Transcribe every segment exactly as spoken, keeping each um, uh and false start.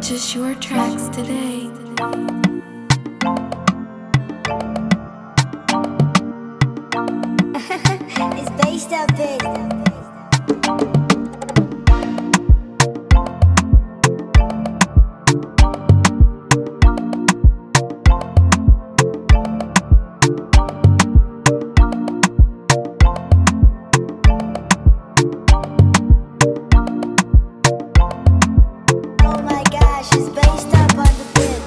Purchase your tracks today. It's based up big. Oh my gosh, it's based up on the bit.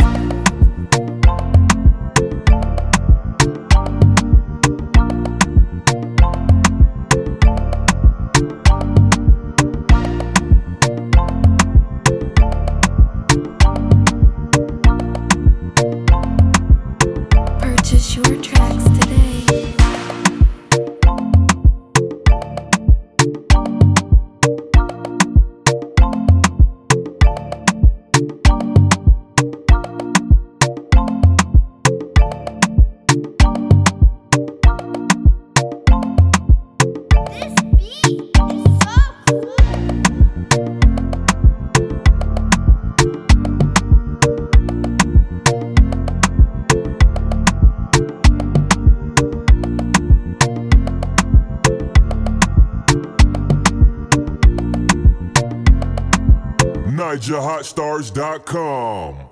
Purchase your tracks today. This beat is so cool. Niger Hot Stars dot com